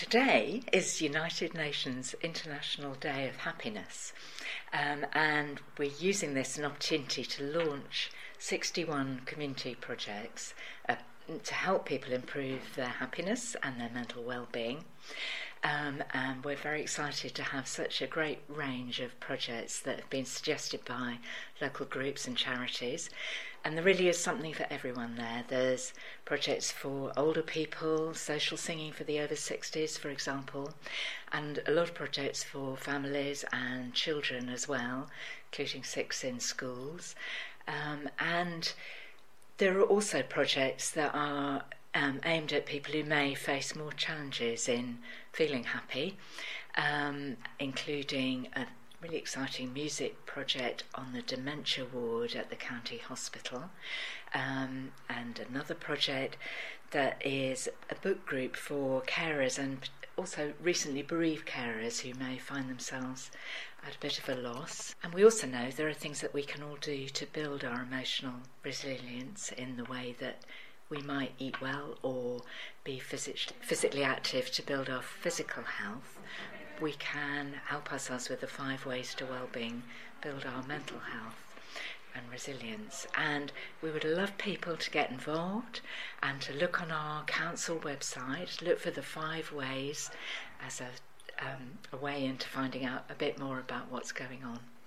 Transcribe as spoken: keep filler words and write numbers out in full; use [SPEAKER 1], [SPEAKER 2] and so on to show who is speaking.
[SPEAKER 1] Today is United Nations International Day of Happiness, um, and we're using this as an opportunity to launch sixty-one community projects uh, to help people improve their happiness and their mental well-being. Um, and we're very excited to have such a great range of projects that have been suggested by local groups and charities. And there really is something for everyone there. There's projects for older people, social singing for the over sixties, for example, and a lot of projects for families and children as well, including six in schools. Um, and there are also projects that are Um, aimed at people who may face more challenges in feeling happy, um, including a really exciting music project on the dementia ward at the county hospital, um, and another project that is a book group for carers and also recently bereaved carers who may find themselves at a bit of a loss. And we also know there are things that we can all do to build our emotional resilience in the way that we might eat well or be physic- physically active to build our physical health. We can help ourselves with the five ways to well-being, build our mental health and resilience. And we would love people to get involved and to look on our council website, look for the five ways as a, um, a way into finding out a bit more about what's going on.